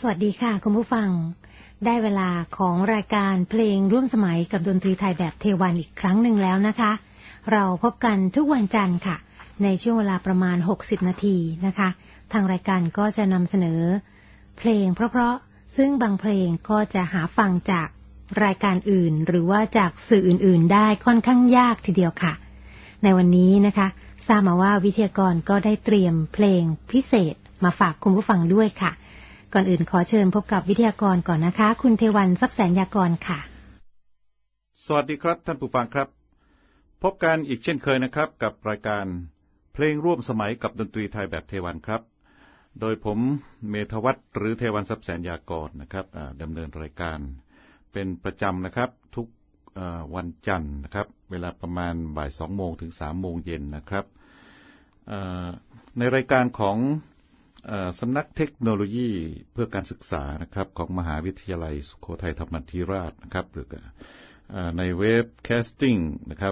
วัสดีค่ะคุณผู้ฟังได้เวลาของรายการเพลงร่วมสมัยกับดนตรีไทยแบบเทวันอีกครั้งหนึ่งแล้วนะคะเราพบกันทุกวันจันทร์ค่ะในช่วงเวลาประมาณ60นาทีนะคะทางรายการก็จะนำเสนอเพลงเพราะๆซึ่งบางเพลงก็จะหาฟังจากรายการอื่นหรือว่าจากสื่ออื่นๆได้ค่อนข้างยากทีเดียวค่ะในวันนี้นะคะทราบมาว่าวิทยากรก็ได้เตรียมเพลงพิเศษมาฝากคุณผู้ฟังด้วยค่ะก่อนอื่นขอเชิญพบกับวิทยากรก่อนนะคะคุณเทวันทรัพย์แสนยากรค่ะสวัสดีครับท่านผู้ฟังครับพบกันอีกเช่นเคยนะครับกับรายการเพลงร่วมสมัยกับดนตรีไทยแบบเทวันครับโดยผมเมธวัฒน์หรือเทวันทรัพย์แสนยากรนะครับดำเนินรายการเป็นประจำนะครับทุกวันจันทร์นะครับเวลาประมาณบ่าย2 โมงถึง3 โมงเย็นนะครับในรายการของสำนักเทคโนโลยีเพื่อการศึกษานะครับของมหาวิทยาลัยสุโขทัยธรรมาธิราชนะครับหรือในเว็บแคสติ้งนะครับ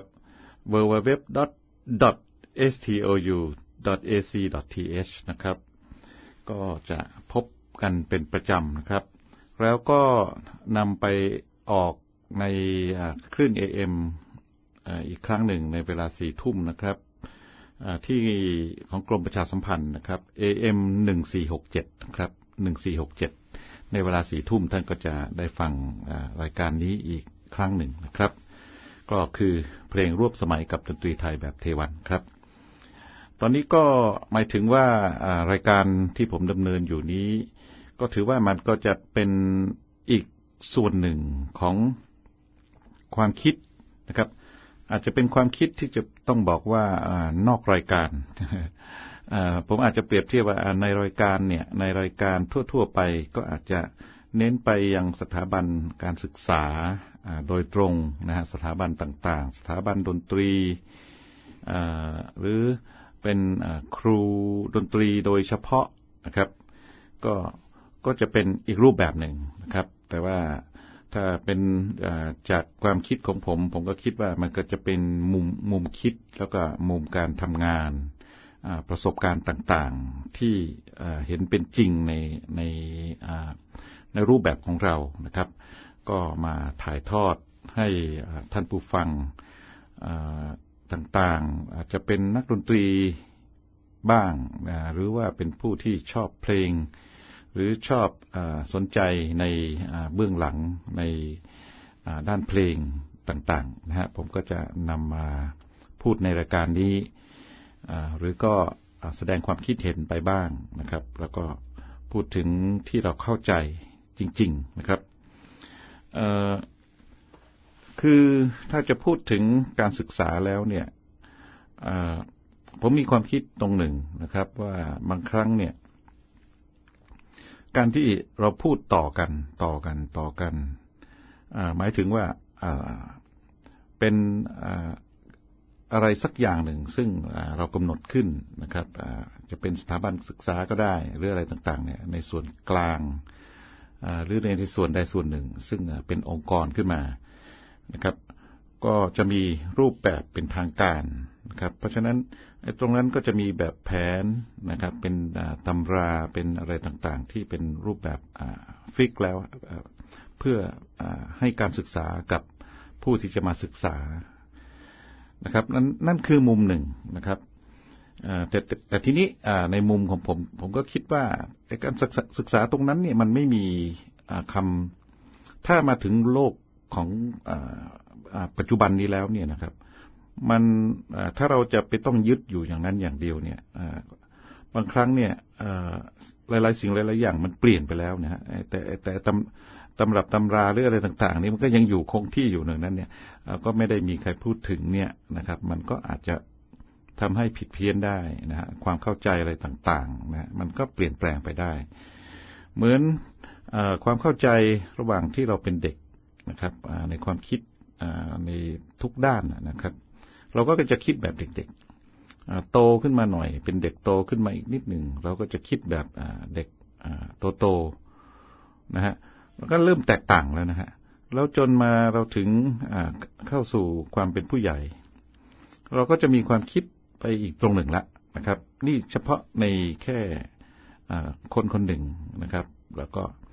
www.stou.ac.th นะครับก็จะพบกันเป็นประจำนะครับแล้วก็นำไปออกในคลื่น AM อีกครั้งหนึ่งในเวลา 4 ทุ่มนะครับที่ของกรมประชาสัมพันธ์นะครับ AM 1467นะครับ1467ในเวลา 4 ทุ่มท่านก็จะได้ฟังรายการนี้อีกครั้งหนึ่งนะครับก็คือเพลงร่วมสมัยกับดนตรีไทยแบบเทวันครับตอนนี้ก็หมายถึงว่ารายการที่ผมดำเนินอยู่นี้ก็ถือว่ามันก็จะเป็นอีกส่วนหนึ่งของความคิดนะครับอาจจะเป็นความคิดที่จะต้องบอกว่านอกรายการ ผมอาจจะเปรียบเทียบว่าในรายการเนี่ยในรายการทั่วๆไปก็อาจจะเน้นไปยังสถาบันการศึกษาโดยตรงนะฮะสถาบันต่างๆสถาบันดนตรีหรือเป็นครูดนตรีโดยเฉพาะนะครับก็จะเป็นอีกรูปแบบหนึ่งนะครับแต่ว่าถ้าเป็นจากความคิดของผมก็คิดว่ามันก็จะเป็นมุมคิดแล้วก็มุมการทำงานประสบการณ์ต่างๆที่เห็นเป็นจริงในรูปแบบของเรานะครับก็มาถ่ายทอดให้ท่านผู้ฟังต่างๆอาจจะเป็นนักดนตรีบ้างหรือว่าเป็นผู้ที่ชอบเพลงหรือชอบสนใจในเบื้องหลังในด้านเพลงต่างๆนะฮะผมก็จะนำมาพูดในรายการนี้หรือก็แสดงความคิดเห็นไปบ้างนะครับแล้วก็พูดถึงที่เราเข้าใจจริงๆนะครับคือถ้าจะพูดถึงการศึกษาแล้วเนี่ยผมมีความคิดตรงหนึ่งนะครับว่าบางครั้งเนี่ยการที่เราพูดต่อกันหมายถึงว่าเป็นอะไรสักอย่างหนึ่งซึ่งเรากำหนดขึ้นนะครับจะเป็นสถาบันศึกษาก็ได้หรืออะไรต่างๆเนี่ยในส่วนกลางหรือในส่วนใดส่วนหนึ่งซึ่งเป็นองค์กรขึ้นมานะครับก็จะมีรูปแบบเป็นทางการนะครับเพราะฉะนั้นตรงนั้นก็จะมีแบบแผนนะครับเป็นตำราเป็นอะไรต่างๆที่เป็นรูปแบบฟิกแล้วเพื่อให้การศึกษากับผู้ที่จะมาศึกษานะครับนั่นคือมุมหนึ่งนะครับแต่ทีนี้ในมุมของผมก็คิดว่าการศึกษาตรงนั้นเนี่ยมันไม่มีคำถ้ามาถึงโลกของปัจจุบันนี้แล้วเนี่ยนะครับมันถ้าเราจะไปต้องยึดอยู่อย่างนั้นอย่างเดียวเนี่ยบางครั้งเนี่ยหลายๆสิ่งหลายๆอย่างมันเปลี่ยนไปแล้วนะฮะแต่ตำรับตำราหรืออะไรต่างๆนี่มันก็ยังอยู่คงที่อยู่หนึ่งนั้นเนี่ยก็ไม่ได้มีใครพูดถึงเนี่ยนะครับมันก็อาจจะทำให้ผิดเพี้ยนได้นะฮะความเข้าใจอะไรต่างๆนะมันก็เปลี่ยนแปลงไปได้เหมือนความเข้าใจระหว่างที่เราเป็นเด็กนะครับในความคิดในทุกด้านนะครับเราก็จะคิดแบบเด็กๆโตขึ้นมาหน่อยเป็นเด็กโตขึ้นมาอีกนิดหนึ่งเราก็จะคิดแบบเด็กโตนะฮะมันก็เริ่มแตกต่างแล้วนะฮะแล้วจนมาเราถึงเข้าสู่ความเป็นผู้ใหญ่เราก็จะมีความคิดไปอีกตรงหนึ่งละนะครับนี่เฉพาะในแค่คนคนหนึ่งนะครับแล้วก็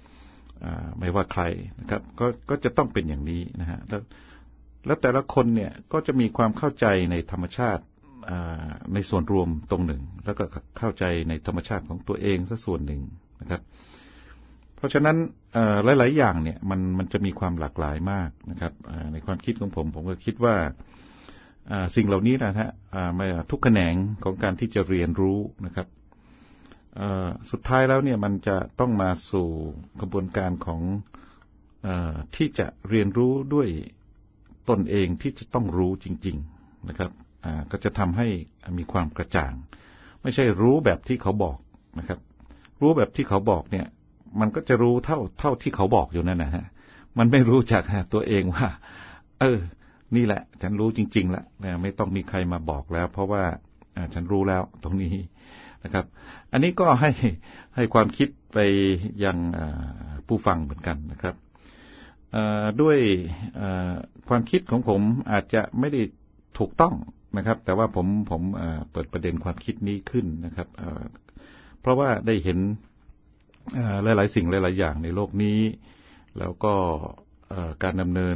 ไม่ว่าใครนะครับก็จะต้องเป็นอย่างนี้นะฮะแล้วแต่ละคนเนี่ยก็จะมีความเข้าใจในธรรมชาติในส่วนรวมตรงหนึ่งแล้วก็เข้าใจในธรรมชาติของตัวเองซะส่วนหนึ่งนะครับเพราะฉะนั้นหลายๆอย่างเนี่ยมันจะมีความหลากหลายมากนะครับในความคิดของผมก็คิดว่าสิ่งเหล่านี้นะฮะทุกแขนงของการที่จะเรียนรู้นะครับสุดท้ายแล้วเนี่ยมันจะต้องมาสู่กระบวนการของที่จะเรียนรู้ด้วยตนเองที่จะต้องรู้จริงๆนะครับก็จะทำให้มีความกระจ่างไม่ใช่รู้แบบที่เขาบอกนะครับรู้แบบที่เขาบอกเนี่ยมันก็จะรู้เท่าที่เขาบอกอยู่นั่นนะฮะมันไม่รู้จักตัวเองว่านี่แหละฉันรู้จริงๆแล้วไม่ต้องมีใครมาบอกแล้วเพราะว่าฉันรู้แล้วตรงนี้นะครับอันนี้ก็ให้ความคิดไปยังผู้ฟังเหมือนกันนะครับด้วยความคิดของผมอาจจะไม่ได้ถูกต้องนะครับแต่ว่าผมเปิดประเด็นความคิดนี้ขึ้นนะครับเพราะว่าได้เห็นหลายๆสิ่งหลายๆอย่างในโลกนี้แล้วก็การดำเนิน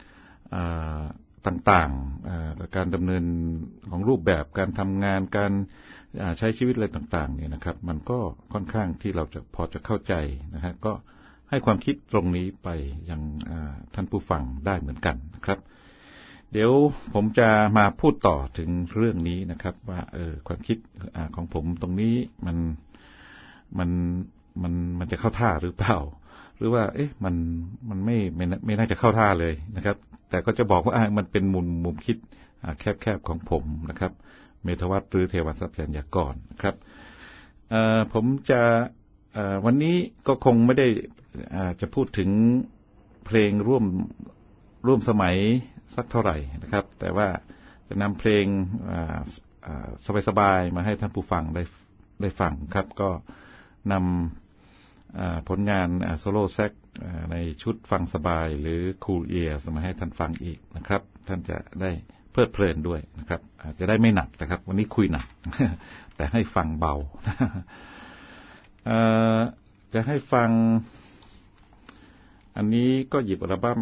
ต่างๆการดำเนินของรูปแบบการทำงานการใช้ชีวิตอะไรต่างๆเนี่ยนะครับมันก็ค่อนข้างที่เราจะพอจะเข้าใจนะฮะก็ให้ความคิดตรงนี้ไปยังท่านผู้ฟังได้เหมือนกันนะครับเดี๋ยวผมจะมาพูดต่อถึงเรื่องนี้นะครับว่าความคิดของผมตรงนี้มันจะเข้าท่าหรือเปล่าหรือว่ามันไม่น่าจะเข้าท่าเลยนะครับแต่ก็จะบอกว่ามันเป็นมุมคิดแคบๆของผมนะครับเมธวัฒน์หรือเทวันทรัพย์แสนยากรนะครับผมจะวันนี้ก็คงไม่ได้จะพูดถึงเพลงร่วมสมัยสักเท่าไหร่นะครับแต่ว่าจะนำเพลงสบายๆมาให้ท่านผู้ฟังได้ฟังครับก็นำผลงานโซโล่แซกในชุดฟังสบายหรือ Cool Ears มาให้ท่านฟังอีกนะครับท่านจะได้เพลิดเพลินด้วยนะครับจะได้ไม่หนักนะครับวันนี้คุยหนัก แต่ให้ฟังเบา จะให้ฟังอันนี้ก็หยิบอัลบั้ม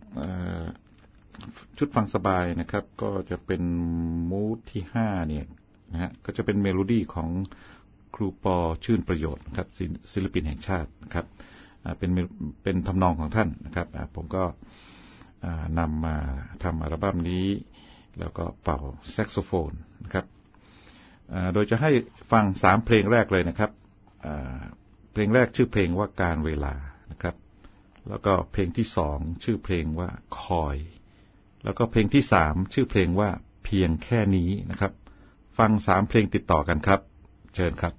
ชุดฟังสบายนะครับก็จะเป็นมูดที่5เนี่ยนะฮะก็จะเป็นเมโลดี้ของครูปอชื่นประโยชน์นะครับศิลปินแห่งชาตินะครับเป็นทำนองของท่านนะครับผมก็นำมาทำอัลบั้มนี้แล้วก็เป่าแซกโซโฟนนะครับโดยจะให้ฟัง3เพลงแรกเลยนะครับเพลงแรกชื่อเพลงว่าการเวลานะครับแล้วก็เพลงที่2ชื่อเพลงว่าคอยแล้วก็เพลงที่3ชื่อเพลงว่าเพียงแค่นี้นะครับฟัง3เพลงติดต่อกันครับเชิญครับ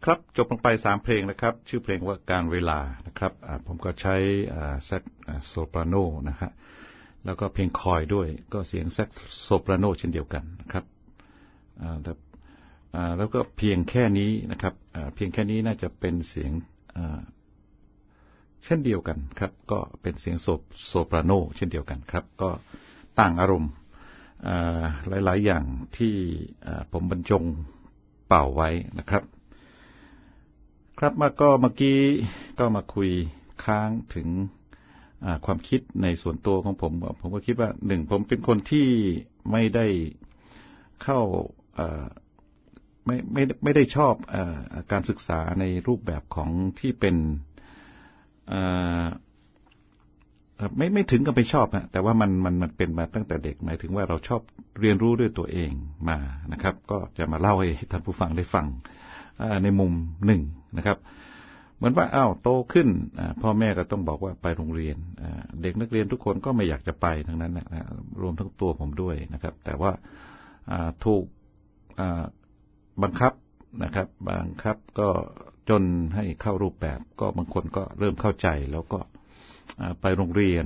ครับจบลงไป3เพลงนะครับชื่อเพลงว่าการเวลานะครับผมก็ใช้แซกโซปราโนนะฮะแล้วก็เพลงคอยด้วยก็เสียงแซกโซปราโนเช่นเดียวกันนะครับแล้วก็เพียงแค่นี้นะครับเพียงแค่นี้น่าจะเป็นเสียงเช่นเดียวกันครับก็เป็นเสียงโซปราโนเช่นเดียวกันครับก็ต่างอารมณ์หลายๆอย่างที่ผมบรรจงเป่าไว้นะครับครับเมื่อกี้ก็มาคุยค้างถึงความคิดในส่วนตัวของผมก็คิดว่าหนึ่งผมเป็นคนที่ไม่ได้เข้าไม่ได้ชอบการศึกษาในรูปแบบของที่เป็นไม่ถึงกับไปชอบนะแต่ว่ามันเป็นมาตั้งแต่เด็กหมายถึงว่าเราชอบเรียนรู้ด้วยตัวเองมานะครับก็จะมาเล่าให้ท่านผู้ฟังได้ฟังในมุมหนึ่งนะครับเหมือนว่าโตขึ้นพ่อแม่ก็ต้องบอกว่าไปโรงเรียนเด็กนักเรียนทุกคนก็ไม่อยากจะไปทั้งนั้นนะรวมทั้งตัวผมด้วยนะครับแต่ว่าถูกบังคับนะครับบังคับก็จนให้เข้ารูปแบบก็บางคนก็เริ่มเข้าใจแล้วก็ไปโรงเรียน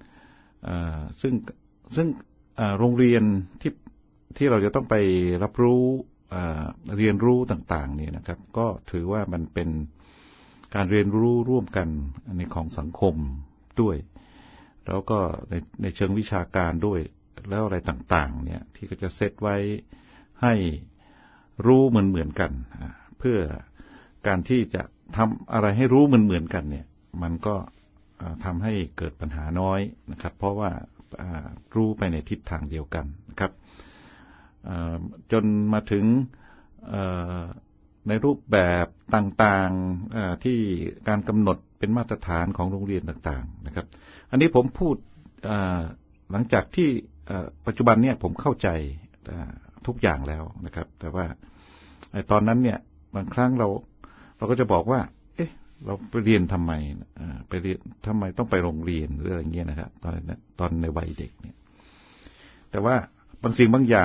ซึ่งโรงเรียนที่เราจะต้องไปรับรู้เรียนรู้ต่างๆนี่นะครับก็ถือว่ามันเป็นการเรียนรู้ร่วมกันในของสังคมด้วยแล้วก็ในเชิงวิชาการด้วยแล้วอะไรต่างๆเนี่ยที่ก็จะเซตไว้ให้รู้เหมือนกันเพื่อการที่จะทำอะไรให้รู้เหมือนกันเนี่ยมันก็ทำให้เกิดปัญหาน้อยนะครับเพราะว่ารู้ไปในทิศทางเดียวกันนะครับจนมาถึงในรูปแบบต่างๆที่การกำหนดเป็นมาตรฐานของโรงเรียนต่างๆนะครับอันนี้ผมพูดหลังจากที่ปัจจุบันเนี่ยผมเข้าใจทุกอย่างแล้วนะครับแต่ว่าตอนนั้นเนี่ยบางครั้งเราก็จะบอกว่าเราไปเรียนทำไมไปเรียนทำไมต้องไปโรงเรียนหรืออะไรเงี้ยนะครับตอนในวัยเด็กเนี่ยแต่ว่าบางสิ่งบางอย่าง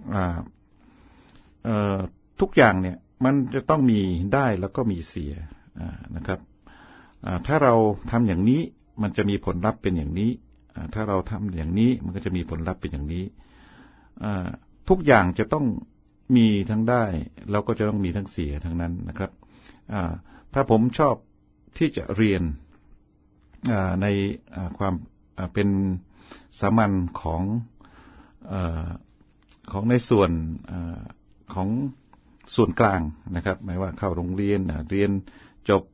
ทุกอย่างเนี่ยมันจะต้องมีได้แล้วก็มีเสียนะครับถ้าเราทำอย่างนี้มันจะมีผลลัพธ์เป็นอย่างนี้ถ้าเราทำอย่างนี้มันก็จะมีผลลัพธ์เป็นอย่างนี้ทุกอย่างจะต้องมีทั้งได้แล้วก็จะต้องมีทั้งเสียทั้งนั้นนะครับถ้าผมชอบที่จะเรียนในความเป็นสามัญของในส่วนของส่วนกลางนะครับหมายว่าเข้าโรงเรียนเรียนจบ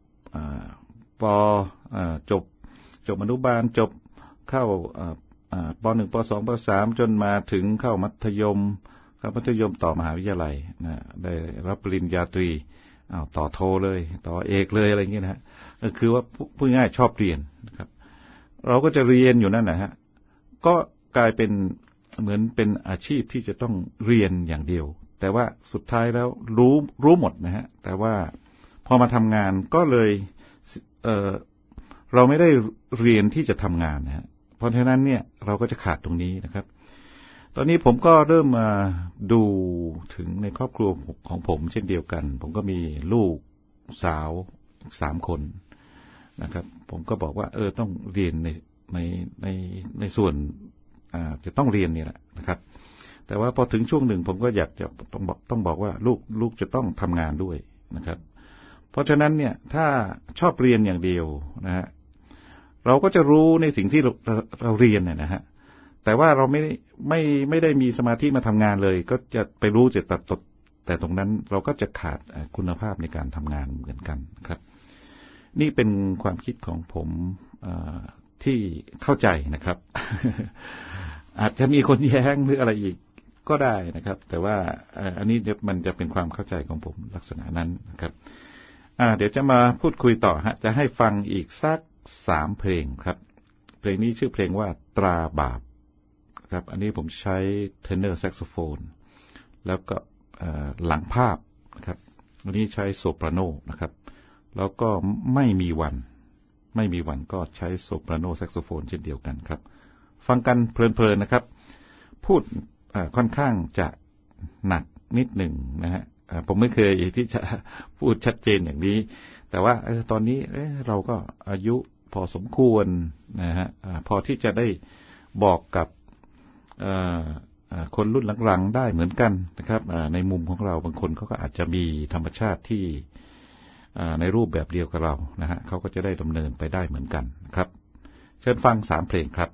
จบอนุบาลจบเข้าป.1 ป.2 ป.3 จนมาถึงเข้ามัธยมต่อมหาวิทยาลัยได้รับปริญญาตรีต่อโทเลยต่อเอกเลยอะไรเงี้ยนะฮะคือว่าพูดง่ายชอบเรียนนะครับเราก็จะเรียนอยู่นั่นนะฮะก็กลายเป็นเหมือนเป็นอาชีพที่จะต้องเรียนอย่างเดียวแต่ว่าสุดท้ายแล้วรู้หมดนะฮะแต่ว่าพอมาทำงานก็เลยเราไม่ได้เรียนที่จะทำงานนะฮะเพราะฉะนั้นเนี่ยเราก็จะขาดตรงนี้นะครับตอนนี้ผมก็เริ่มมาดูถึงในครอบครัวของผมเช่นเดียวกันผมก็มีลูกสาว3 คนนะครับผมก็บอกว่าต้องเรียนในส่วนจะต้องเรียนนี่แหละนะครับแต่ว่าพอถึงช่วงหนึ่งผมก็อยากจะต้องบอกว่าลูกจะต้องทำงานด้วยนะครับเพราะฉะนั้นเนี่ยถ้าชอบเรียนอย่างเดียวนะฮะเราก็จะรู้ในสิ่งที่เราเรียนเนี่ยนะฮะแต่ว่าเราไม่ได้มีสมาธิมาทำงานเลยก็จะไปรู้แต่ตรงนั้นเราก็จะขาดคุณภาพในการทำงานเหมือนกันครับนี่เป็นความคิดของผมที่เข้าใจนะครับ อาจจะมีคนแย้งหรืออะไรอีกก็ได้นะครับแต่ว่าอันนี้มันจะเป็นความเข้าใจของผมลักษณะนั้นนะครับเดี๋ยวจะมาพูดคุยต่อฮะจะให้ฟังอีกสัก3 เพลงครับเพลงนี้ชื่อเพลงว่าตราบาปครับอันนี้ผมใช้เทเนอร์แซกโซโฟนแล้วก็หลังภาพนะครับอันนี้ใช้โซปราโนนะครับแล้วก็ไม่มีวันก็ใช้โซปราโนแซกโซโฟนเช่นเดียวกันครับฟังกันเพลินๆนะครับพูดค่อนข้างจะหนักนิดหนึ่งนะฮะผมไม่เคยที่จะพูดชัดเจนอย่างนี้แต่ว่าตอนนี้เราก็อายุพอสมควรนะฮะพอที่จะได้บอกกับคนรุ่นหลังๆได้เหมือนกันนะครับในมุมของเราบางคนเขาก็อาจจะมีธรรมชาติที่ในรูปแบบเดียวกับเรานะฮะเขาก็จะได้ดำเนินไปได้เหมือนกันนะครับเชิญฟัง3 เพลงครับ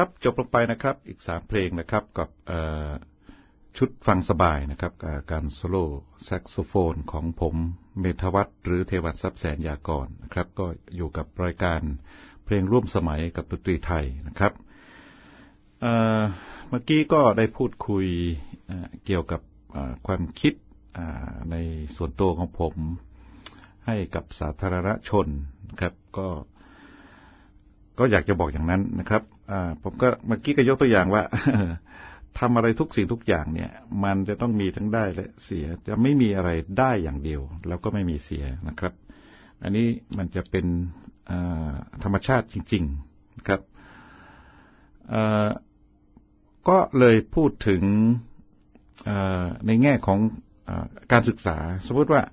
ครับจบลงไปนะครับอีก3เพลงนะครับกับชุดฟังสบายนะครับการโซโล่แซกโซโฟนของผมเมธวัฒน์หรือเทวันทรัพย์แสนยากรนะครับก็อยู่กับรายการเพลงร่วมสมัยกับดนตรีไทยนะครับเมื่อกี้ก็ได้พูดคุยเกี่ยวกับความคิดในส่วนตัวของผมให้กับสาธารณชนนะครับก็อยากจะบอกอย่างนั้นนะครับผมก็เมื่อกี้ก็ยกตัวอย่างว่า ทำอะไรทุกสิ่งทุกอย่างเนี่ยมันจะต้องมีทั้งได้และเสียจะไม่มีอะไรได้อย่างเดียวแล้วก็ไม่มีเสียนะครับอันนี้มันจะเป็นธรรมชาติจริงๆนะครับก็เลยพูดถึงในแง่ของการศึกษาสมมติว่า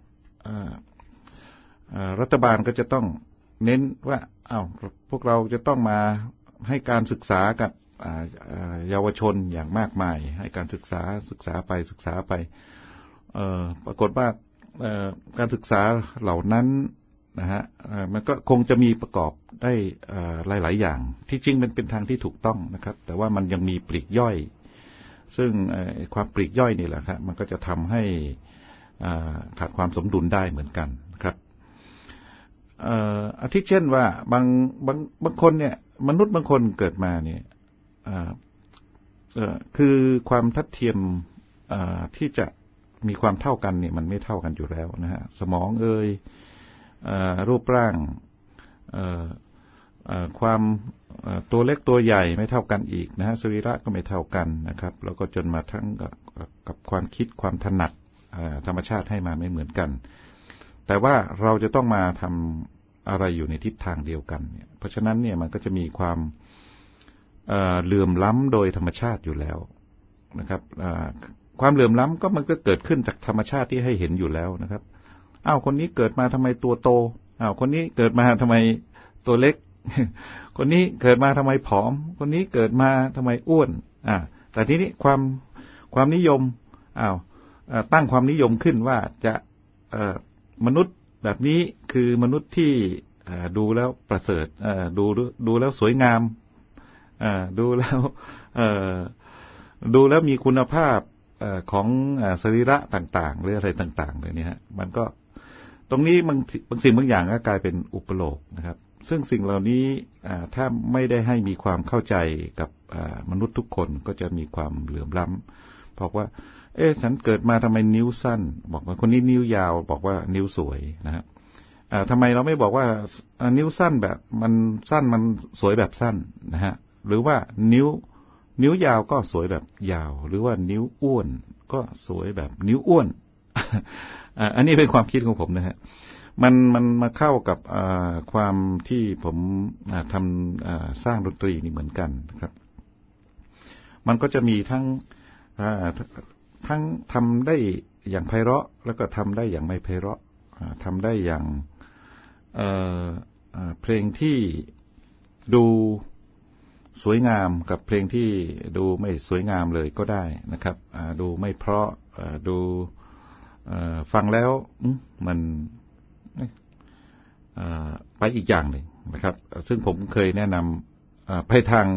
รัฐบาลก็จะต้องเน้นว่าพวกเราจะต้องมาให้การศึกษากับเยาวชนอย่างมากมายให้การศึกษาไปปรากฏว่าการศึกษาเหล่านั้นนะฮะมันก็คงจะมีประกอบได้หลายๆอย่างที่จริงมันเป็นทางที่ถูกต้องนะครับแต่ว่ามันยังมีปลีกย่อยซึ่งความปลีกย่อยนี่แหละครับมันก็จะทำให้ขาดความสมดุลได้เหมือนกันนะครับอาทิเช่นว่าบางคนเนี่ยมนุษย์บางคนเกิดมาเนี่ยคือความทัดเทียมที่จะมีความเท่ากันเนี่ยมันไม่เท่ากันอยู่แล้วนะฮะสมองรูปร่างความตัวเล็กตัวใหญ่ไม่เท่ากันอีกนะฮะสรีระก็ไม่เท่ากันนะครับแล้วก็จนมาทั้งกับความคิดความถนัดธรรมชาติให้มาไม่เหมือนกันแต่ว่าเราจะต้องมาทำอะไรอยู่ในทิศทางเดียวกันเนี่ยเพราะฉะนั้นเนี่ยมันก็จะมีความเหลื่อมล้ำโดยธรรมชาติอยู่แล้วนะครับความเหลื่อมล้ำก็มันก็เกิดขึ้นจากธรรมชาติที่ให้เห็นอยู่แล้วนะครับคนนี้เกิดมาทำไมตัวโตคนนี้เกิดมาทำไมตัวเล็ก คนนี้เกิดมาทำไมผอมคนนี้เกิดมาทำไมอ้วนแต่ทีนี้ความนิยมตั้งความนิยมขึ้นว่าจะมนุษย์แบบนี้คือมนุษย์ที่ดูแล้วประเสริฐดูแล้วสวยงามดูแล้วมีคุณภาพของสรีระต่างๆหรืออะไรต่างๆเลยเนี่ยฮะมันก็ตรงนี้บางสิ่งบางอย่างก็กลายเป็นอุปโลกนะครับซึ่งสิ่งเหล่านี้ถ้าไม่ได้ให้มีความเข้าใจกับมนุษย์ทุกคนก็จะมีความเหลื่อมล้ำบอกว่าฉันเกิดมาทำไมนิ้วสั้นบอกว่าคนนี้นิ้วยาวบอกว่านิ้วสวยนะฮะทำไมเราไม่บอกว่านิ้วสั้นแบบมันสั้นมันสวยแบบสั้นนะฮะหรือว่านิ้วยาวก็สวยแบบยาวหรือว่านิ้วอ้วนก็สวยแบบนิ้วอ้วน อันนี้เป็นความคิดของผมนะฮะมันมาเข้ากับความที่ผมทำสร้างดนตรีนี่เหมือนกันนะครับมันก็จะมีทั้งทำได้อย่างไพเราะแล้วก็ทำได้อย่างไม่ไพเราะทำได้อย่างเพลงที่ดูสวยงามกับเพลงที่ดูไม่สวยงามเลยก็ได้นะครับดูไม่เพราะดูฟังแล้วมันไปอีกอย่างหนึ่งนะครับซึ่งผมเคยแนะนำไปทาง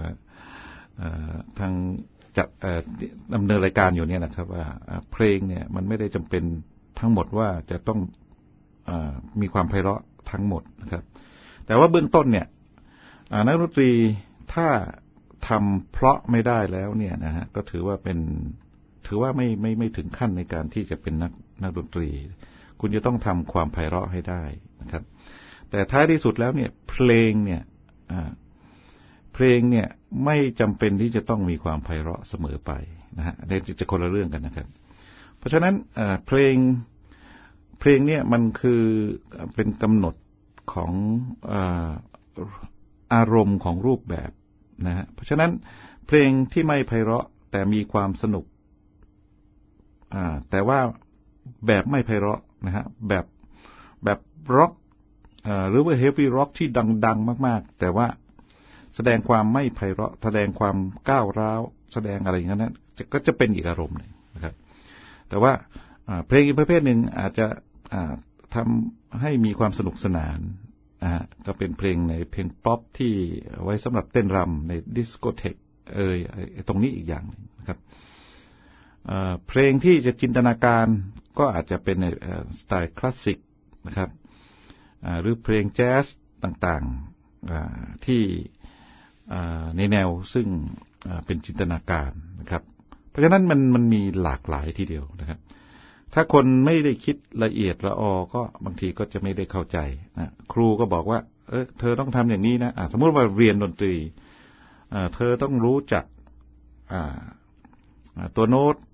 จัดดำเนินรายการอยู่เนี่ยนะครับว่าเพลงเนี่ยมันไม่ได้จำเป็นทั้งหมดว่าจะต้องมีความไพเราะทั้งหมดนะครับแต่ว่าเบื้องต้นเนี่ยนักดนตรีถ้าทำเพราะไม่ได้แล้วเนี่ยนะฮะก็ถือว่าไม่ถึงขั้นในการที่จะเป็นนักดนตรีคุณจะต้องทำความไพเราะให้ได้นะครับแต่ท้ายที่สุดแล้วเนี่ยเพลงเนี่ยไม่จำเป็นที่จะต้องมีความไพเราะเสมอไปนะฮะจะคนละเรื่องกันนะครับเพราะฉะนั้นเพลงเนี่ยมันคือเป็นกำหนดของอารมณ์ของรูปแบบนะฮะเพราะฉะนั้นเพลงที่ไม่ไพเราะแต่มีความสนุกแต่ว่าแบบไม่ไพเราะนะฮะแบบร็อกหรือว่าเฮฟวี่ร็อกที่ดังๆมากๆแต่ว่าแสดงความไม่ไพเราะแสดงความก้าวร้าวแสดงอะไรอย่างนั้นก็จะเป็นอีกอารมณ์หนึ่งนะครับแต่ว่าเพลงอีกประเภทหนึ่งอาจจะทำให้มีความสนุกสนานก็เป็นเพลงในเพลงป๊อปที่ไว้สำหรับเต้นรำในดิสโกเทกตรงนี้อีกอย่างนึงนะครับเพลงที่จะจินตนาการก็อาจจะเป็นในสไตล์คลาสสิกนะครับหรือเพลงแจ๊สต่างๆที่ในแนวซึ่งเป็นจินตนาการนะครับเพราะฉะนั้นมันมีหลากหลายทีเดียวนะครับถ้าคนไม่ได้คิดละเอียดละออก็บางทีก็จะไม่ได้เข้าใจนะครูก็บอกว่าเธอต้องทำอย่างนี้นะสมมติว่าเรียนดนตรีเธอต้องรู้จักตัวโน้ต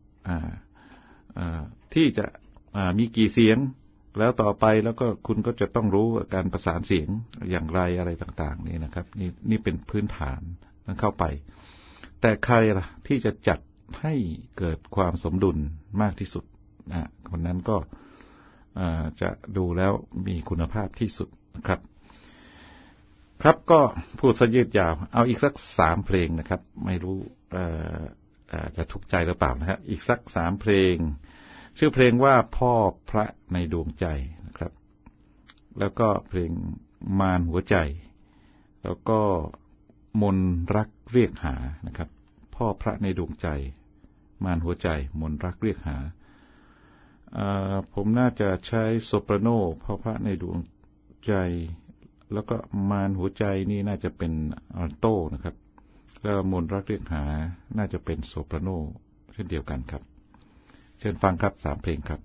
ที่จะมีกี่เสียงแล้วต่อไปแล้วก็คุณก็จะต้องรู้การประสานเสียงอย่างไรอะไรต่างๆนี่นะครับนี่เป็นพื้นฐานนั้นเข้าไปแต่ใครล่ะที่จะจัดให้เกิดความสมดุลมากที่สุดคนนั้นก็จะดูแล้วมีคุณภาพที่สุดนะครับครับก็พูดซะยืดยาวเอาอีกสัก3เพลงนะครับไม่รู้จะถูกใจหรือเปล่านะครับอีกสัก3เพลงชื่อเพลงว่าพ่อพระในดวงใจนะครับแล้วก็เพลงมารหัวใจแล้วก็มนรักเรียกหานะครับพ่อพระในดวงใจมารหัวใจมนรักเรียกหาผมน่าจะใช้โซปราโนพ่อพระในดวงใจแล้วก็มารหัวใจนี่น่าจะเป็นอัลโตนะครับแล้วมนรักเรียกหาน่าจะเป็นโซปราโนเช่นเดียวกันครับเชิญฟังครับ3เพลงครับ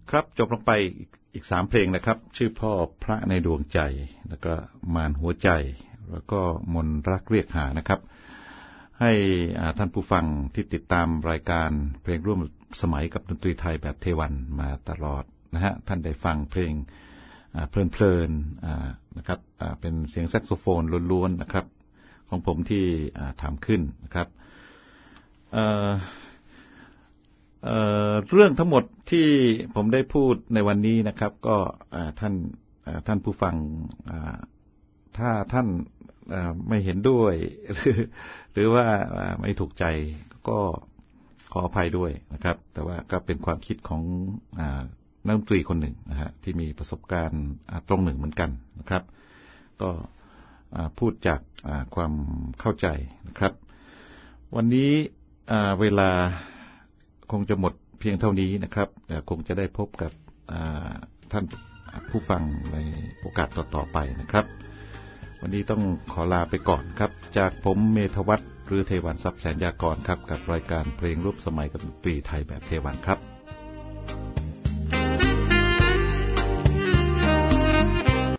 ครับจบลงไปอีก3 เพลงนะครับชื่อพ่อพระในดวงใจแล้วก็มารหัวใจแล้วก็มนรักเรียกหานะครับให้ท่านผู้ฟังที่ติดตามรายการเพลงร่วมสมัยกับดนตรีไทยแบบเทวันมาตลอดนะฮะท่านได้ฟังเพลงเพลินๆนะครับเป็นเสียงแซกโซโฟนล้วนๆนะครับของผมที่ทำขึ้นนะครับเรื่องทั้งหมดที่ผมได้พูดในวันนี้นะครับก็ท่านผู้ฟังถ้าท่านไม่เห็นด้วยหรือว่าไม่ถูกใจก็ขออภัยด้วยนะครับแต่ว่าก็เป็นความคิดของนักดนตรีคนหนึ่งนะฮะที่มีประสบการณ์ตรงหนึ่งเหมือนกันนะครับก็พูดจากความเข้าใจนะครับวันนี้เวลาคงจะหมดเพียงเท่านี้นะครับคงจะได้พบกับท่านผู้ฟังในโอกาสต่อๆไปนะครับวันนี้ต้องขอลาไปก่อนครับจากผมเมธวัฒน์หรือเทวันทรัพย์แสนยากรครับกับรายการเพลงรูปสมัยกับดนตรีไทยแบบเทวันครับ